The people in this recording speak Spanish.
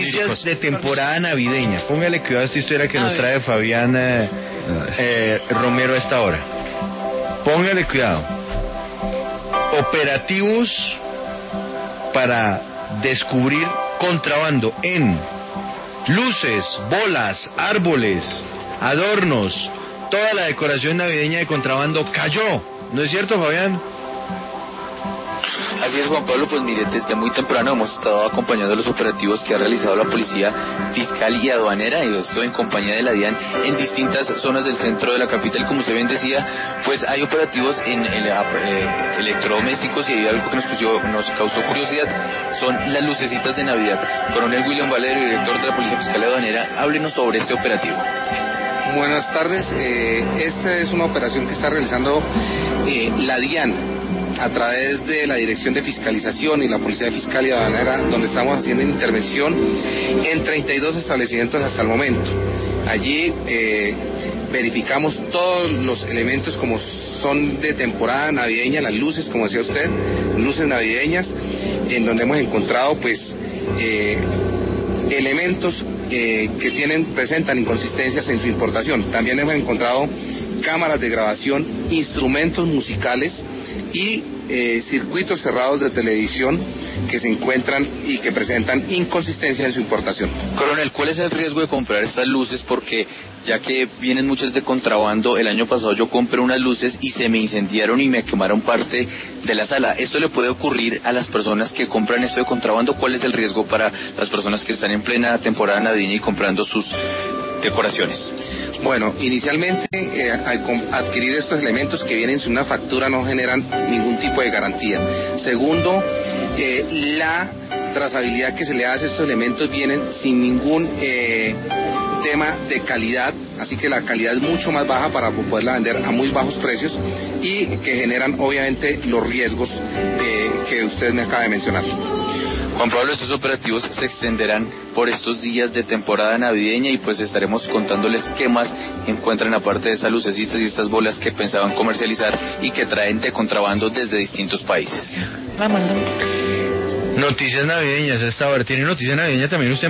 Noticias de temporada navideña. Póngale cuidado a esta historia que nos trae Fabián Romero a esta hora. Póngale cuidado. Operativos para descubrir contrabando en luces, bolas, árboles, adornos. Toda la decoración navideña de contrabando cayó. ¿No es cierto, Fabián? Así es, Juan Pablo, pues mire, desde muy temprano hemos estado acompañando los operativos que ha realizado la Policía Fiscal y Aduanera, y esto en compañía de la DIAN en distintas zonas del centro de la capital. Como usted bien decía, pues hay operativos en electrodomésticos, y hay algo que nos causó curiosidad, son las lucecitas de Navidad. Coronel William Valero, director de la Policía Fiscal y Aduanera, háblenos sobre este operativo. Buenas tardes, esta es una operación que está realizando la DIAN a través de la Dirección de Fiscalización y la Policía Fiscal y Aduanera, donde estamos haciendo intervención en 32 establecimientos hasta el momento. Allí verificamos todos los elementos como son de temporada navideña, las luces, como decía usted, luces navideñas, en donde hemos encontrado pues elementos que presentan inconsistencias en su importación. También hemos encontrado cámaras de grabación, instrumentos musicales y circuitos cerrados de televisión que se encuentran y que presentan inconsistencia en su importación. Coronel, ¿cuál es el riesgo de comprar estas luces? Porque ya que vienen muchas de contrabando, el año pasado yo compré unas luces y se me incendiaron y me quemaron parte de la sala. ¿Esto le puede ocurrir a las personas que compran esto de contrabando? ¿Cuál es el riesgo para las personas que están en plena temporada navideña y comprando sus decoraciones? Bueno, inicialmente al adquirir estos elementos que vienen sin una factura no generan ningún tipo de garantía. Segundo, la trazabilidad que se le hace a estos elementos vienen sin ningún tema de calidad, así que la calidad es mucho más baja para poderla vender a muy bajos precios, y que generan obviamente los riesgos que usted me acaba de mencionar. Juan Pablo, estos operativos se extenderán por estos días de temporada navideña, y pues estaremos contándoles qué más encuentran aparte de estas lucecitas y estas bolas que pensaban comercializar y que traen de contrabando desde distintos países. Noticias navideñas a esta hora. ¿Tiene noticia navideña también usted?